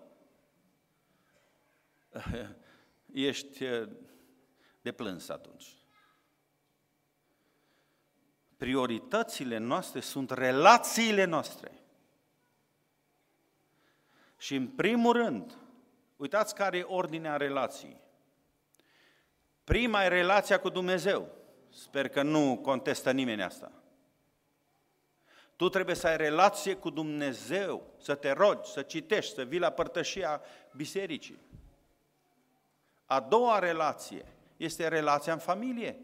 [SPEAKER 1] Ești de plâns atunci. Prioritățile noastre sunt relațiile noastre. Și în primul rând, uitați care e ordinea relației. Prima e relația cu Dumnezeu. Sper că nu contestă nimeni asta. Tu trebuie să ai relație cu Dumnezeu, să te rogi, să citești, să vii la părtășia bisericii. A doua relație este relația în familie.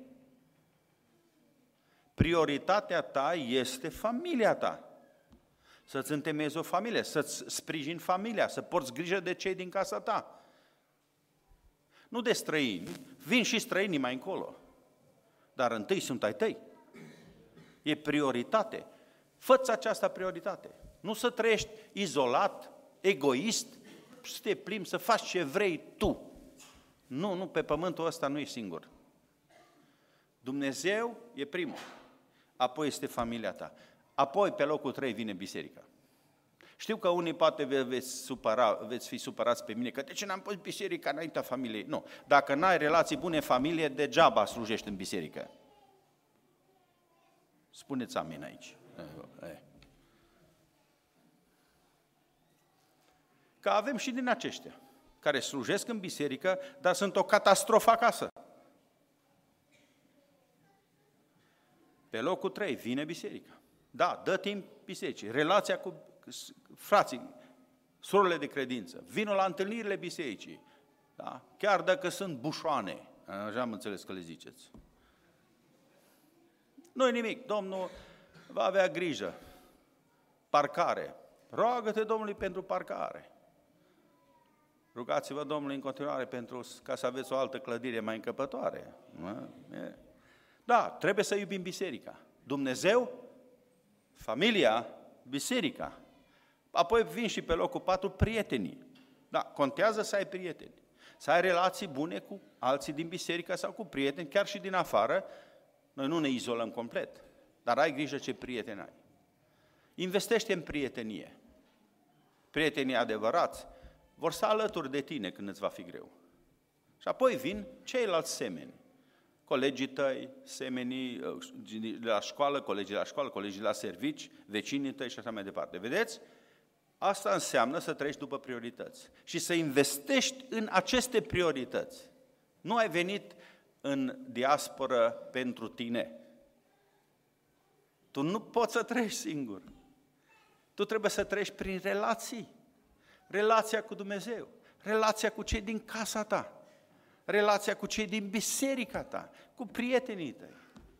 [SPEAKER 1] Prioritatea ta este familia ta. Să-ți întemeiezi o familie, să-ți sprijini familia, să porți grijă de cei din casa ta. Nu de străini, vin și străinii mai încolo, dar întâi sunt ai tăi. E prioritate. Fă-ți această prioritate. Nu să trăiești izolat, egoist, să te plimbi, să faci ce vrei tu. Nu, nu, pe pământul ăsta nu e singur. Dumnezeu e primul, apoi este familia ta, apoi pe locul trei vine biserica. Știu că unii poate veți, supăra, veți fi supărați pe mine, că de ce n-am pus biserica înaintea familiei? Nu, dacă n-ai relații bune în familie, degeaba slujești în biserică. Spuneți amin aici. Că avem și din aceștia care slujesc în biserică, dar sunt o catastrofă acasă. Pe locul trei vine biserica. Da, dă timp bisericii, relația cu frații, surorile de credință, vină la întâlnirile bisericii, da? Chiar dacă sunt bușoane, așa am înțeles că le ziceți. Nu-i nimic, Domnul va avea grijă. Parcare. Roagă-te Domnului pentru parcare. Rugați-vă Domnului în continuare pentru ca să aveți o altă clădire mai încăpătoare. Da, trebuie să iubim biserica. Dumnezeu familia, biserica. Apoi vin și pe locul patru prietenii. Da, contează să ai prieteni. Să ai relații bune cu alții din biserică sau cu prieteni, chiar și din afară. Noi nu ne izolăm complet, dar ai grijă ce prieteni ai. Investește în prietenie. Prietenii adevărați vor sta alături de tine când îți va fi greu. Și apoi vin ceilalți semeni. Colegii tăi, semenii de la școală, colegii de la școală, colegii de la servici, vecinii tăi și așa mai departe. Vedeți? Asta înseamnă să treci după priorități și să investești în aceste priorități. Nu ai venit în diasporă pentru tine. Tu nu poți să treci singur. Tu trebuie să treci prin relații. Relația cu Dumnezeu, relația cu cei din casa ta, relația cu cei din biserica ta, cu prietenii tăi.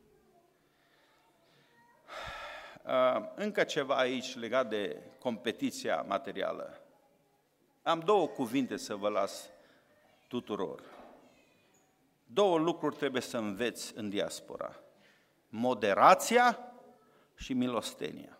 [SPEAKER 1] Încă ceva aici legat de competiția materială. Am două cuvinte să vă las tuturor. Două lucruri trebuie să înveți în diaspora. Moderația și milostenia.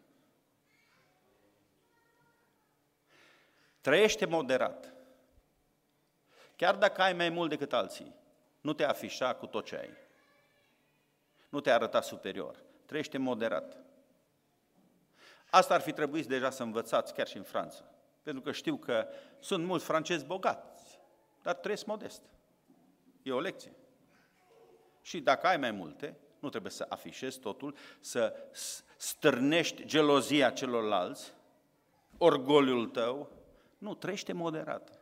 [SPEAKER 1] Trăiește moderat. Chiar dacă ai mai mult decât alții, nu te afișa cu tot ce ai. Nu te arăta superior. Trăiește moderat. Asta ar fi trebuit deja să învățați chiar și în Franța. Pentru că știu că sunt mulți francezi bogați, dar trăiesc modest. E o lecție. Și dacă ai mai multe, nu trebuie să afișezi totul, să stârnești gelozia celorlalți, orgoliul tău. Nu, trăiește moderat.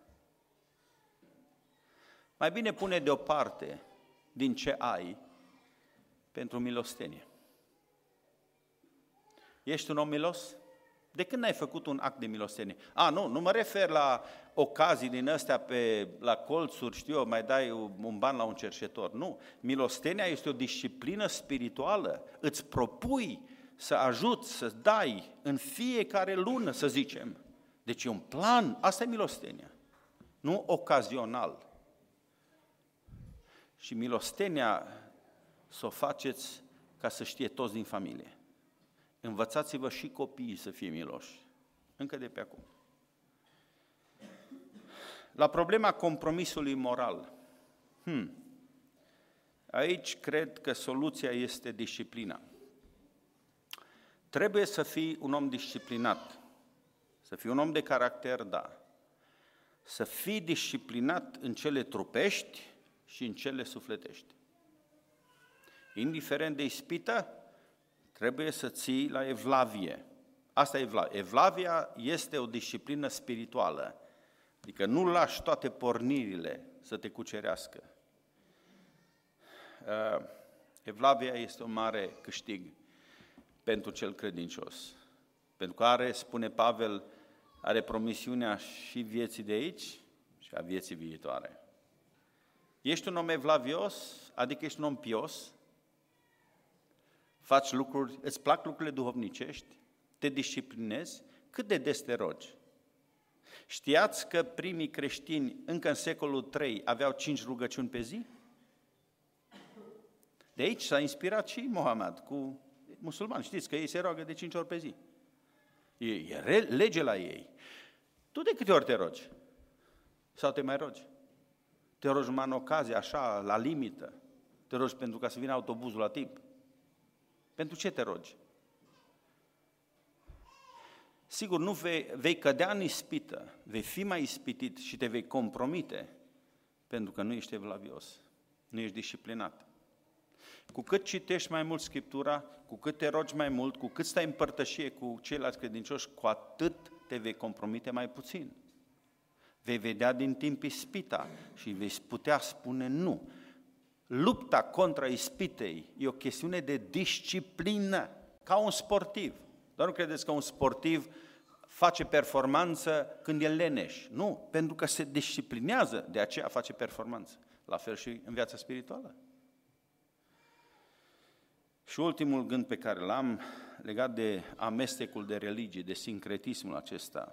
[SPEAKER 1] Mai bine pune deoparte din ce ai pentru milostenie. Ești un om milos? De când n-ai făcut un act de milostenie? A, nu, nu mă refer la ocazii din astea pe, la colțuri, știu eu, mai dai un ban la un cerșetor. Nu, milostenia este o disciplină spirituală. Îți propui să ajuți, să dai în fiecare lună, să zicem. Deci e un plan, asta e milostenia, nu ocazional. Și milostenia să o faceți ca să știe toți din familie. Învățați-vă și copiii să fie miloși, încă de pe acum. La problema compromisului moral, hmm, aici cred că soluția este disciplina. Trebuie să fii un om disciplinat, să fii un om de caracter, da. Să fii disciplinat în cele trupești și în cele sufletești. Indiferent de ispită, trebuie să ții la evlavie. Asta e evlavia. Evlavia este o disciplină spirituală. Adică nu lași toate pornirile să te cucerească. Evlavia este un mare câștig pentru cel credincios. Pentru că are, spune Pavel, are promisiunea și vieții de aici și a vieții viitoare. Ești un om evlavios, adică ești un om pios, faci lucruri, îți plac lucrurile duhovnicești, te disciplinezi, cât de des te rogi. Știați că primii creștini încă în secolul trei aveau cinci rugăciuni pe zi? De aici s-a inspirat și Mohamed cu musulmani. Știți că ei se roagă de cinci ori pe zi. E, e lege la ei. Tu de câte ori te rogi? Sau te mai rogi? Te rogi numai în ocazie, așa, la limită. Te rogi pentru ca să vină autobuzul la timp. Pentru ce te rogi? Sigur, nu vei, vei cădea în ispită, vei fi mai ispitit și te vei compromite pentru că nu ești evlavios, nu ești disciplinat. Cu cât citești mai mult Scriptura, cu cât te rogi mai mult, cu cât stai în părtășie cu ceilalți credincioși, cu atât te vei compromite mai puțin. Vei vedea din timp ispita și vei putea spune nu. Lupta contra ispitei e o chestiune de disciplină, ca un sportiv. Doar nu credeți că un sportiv face performanță când e leneș. Nu, pentru că se disciplinează, de aceea face performanță. La fel și în viața spirituală. Și ultimul gând pe care l-am legat de amestecul de religie, de sincretismul acesta.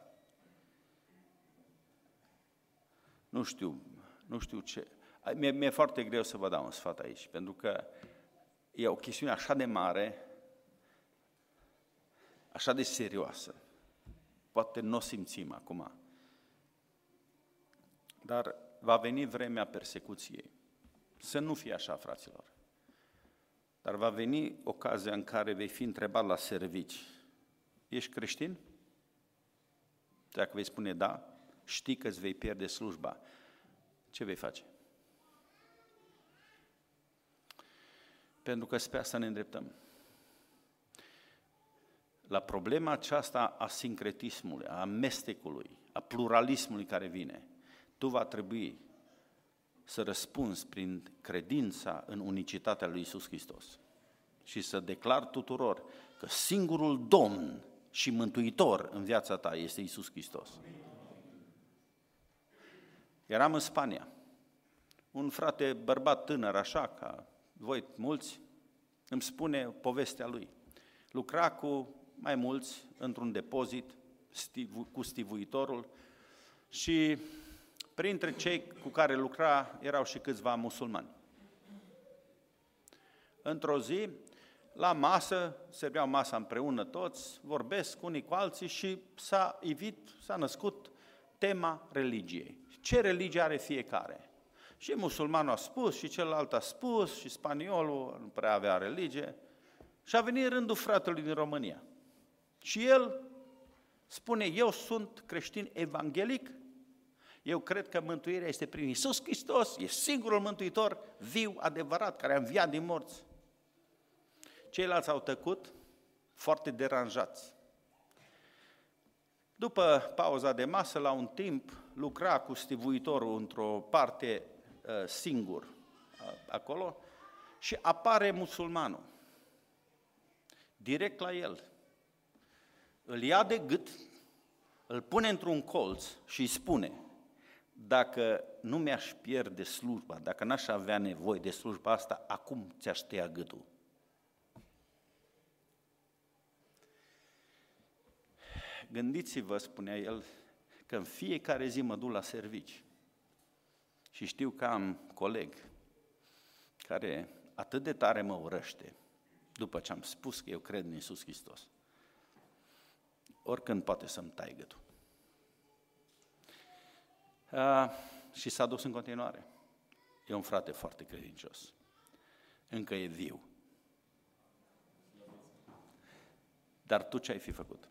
[SPEAKER 1] Nu știu, nu știu ce. Mi-e, mi-e foarte greu să vă dau un sfat aici, pentru că e o chestiune așa de mare. așa de serioasă. Poate nu o simțim acum. Dar va veni vremea persecuției. Să nu fie așa, fraților. Dar va veni ocazia în care vei fi întrebat la servici. Ești creștin? Dacă vei spune da, știi că îți vei pierde slujba. Ce vei face? Pentru că spre asta ne îndreptăm. La problema aceasta a sincretismului, a amestecului, a pluralismului care vine, tu va trebui să răspunzi prin credința în unicitatea lui Iisus Hristos și să declar tuturor că singurul Domn și Mântuitor în viața ta este Iisus Hristos. Eram în Spania. Un frate bărbat tânăr, așa ca voi mulți, îmi spune povestea lui. Lucra cu mai mulți într-un depozit cu stivuitorul și printre cei cu care lucra erau și câțiva musulmani. Într-o zi, la masă, serveau masa împreună toți, vorbesc unii cu alții și s-a ivit, s-a născut tema religiei. Ce religie are fiecare? Și musulmanul a spus, și celălalt a spus, și spaniolul nu prea avea religie. Și a venit rândul fratelui din România. Și el spune, eu sunt creștin evanghelic, eu cred că mântuirea este prin Iisus Hristos, e singurul mântuitor viu, adevărat, care a înviat din morți. Ceilalți au tăcut, foarte deranjați. După pauza de masă, la un timp, lucra cu stivuitorul într-o parte uh, singur uh, acolo și apare musulmanul. Direct la el. Îl ia de gât, îl pune într-un colț și îi spune, dacă nu mi-aș pierde slujba, dacă n-aș avea nevoie de slujba asta, acum ți-aș tăia gâtul. Gândiți-vă, spunea el, că în fiecare zi mă duc la servici și știu că am coleg care atât de tare mă urăște după ce am spus că eu cred în Iisus Hristos. Oricând poate să-mi tai gâtul. A, și s-a dus în continuare. E un frate foarte credincios. Încă e viu. Dar tu ce ai fi făcut?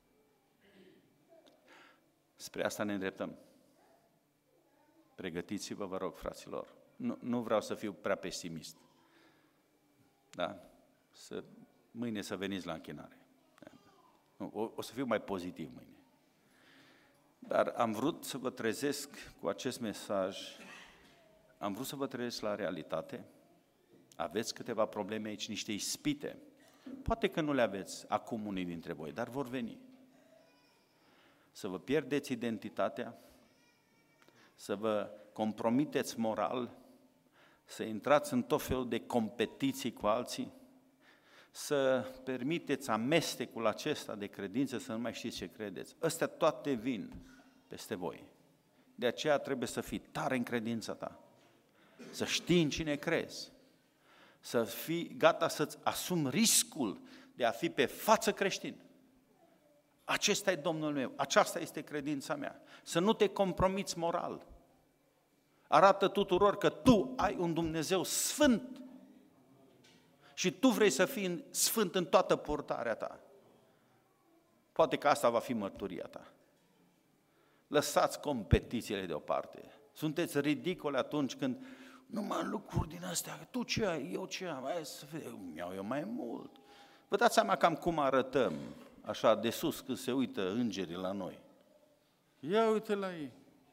[SPEAKER 1] Spre asta ne îndreptăm. Pregătiți-vă, vă rog, fraților. Nu, nu vreau să fiu prea pesimist. Da? Să, mâine să veniți la închinare. Da? Nu, o, o să fiu mai pozitiv mâine. Dar am vrut să vă trezesc cu acest mesaj, am vrut să vă trezesc la realitate. Aveți câteva probleme aici, niște ispite. Poate că nu le aveți acum unii dintre voi, dar vor veni. Să vă pierdeți identitatea, să vă compromiteți moral, să intrați în tot felul de competiții cu alții, să permiteți amestecul acesta de credință, să nu mai știți ce credeți. Astea toate vin peste voi. De aceea trebuie să fii tare în credința ta, să știi în cine crezi, să fii gata să-ți asumi riscul de a fi pe față creștin. Acesta e Domnul meu, aceasta este credința mea. Să nu te compromiți moral. Arată tuturor că tu ai un Dumnezeu sfânt și tu vrei să fii sfânt în toată purtarea ta. Poate că asta va fi mărturia ta. Lăsați competițiile deoparte. Sunteți ridicole atunci când numai lucruri din astea, tu ce ai, eu ce am, hai să vedem, iau eu mai mult. Vă dați seama cam cum arătăm, așa de sus când se uită îngerii la noi. Ia uite la ei.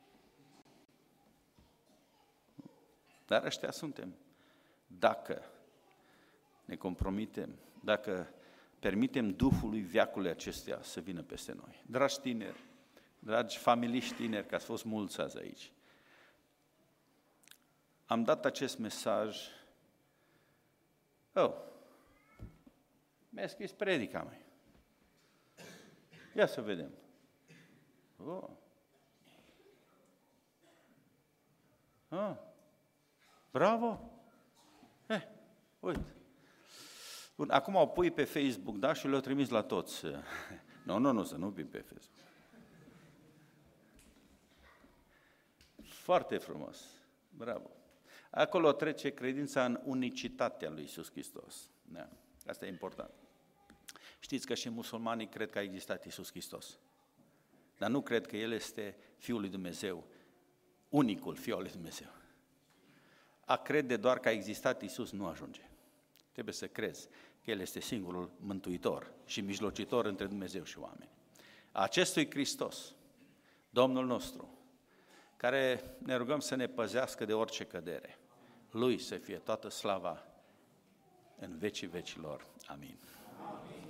[SPEAKER 1] Dar ăștia suntem. Dacă ne compromitem, dacă permitem Duhului veacului acestuia să vină peste noi. Dragi tineri, dragi familiști tineri, că ați fost mulți azi aici, am dat acest mesaj. Oh, mi-a scris predica mea. Ia să vedem. Oh. Ah. Bravo! Eh, uite. Bun, acum o pui pe Facebook, da? Și le-o trimis la toți. Nu, nu, nu, să nu pui pe Facebook. Foarte frumos. Bravo. Acolo trece credința în unicitatea lui Iisus Hristos. Da. Asta e important. Știți că și musulmanii cred că a existat Iisus Hristos. Dar nu cred că El este Fiul lui Dumnezeu, unicul Fiul lui Dumnezeu. A crede doar că a existat Iisus nu ajunge. Trebuie să crezi că El este singurul mântuitor și mijlocitor între Dumnezeu și oameni. Acestui Hristos, Domnul nostru, care ne rugăm să ne păzească de orice cădere, Lui să fie toată slava în vecii vecilor. Amin. Amin.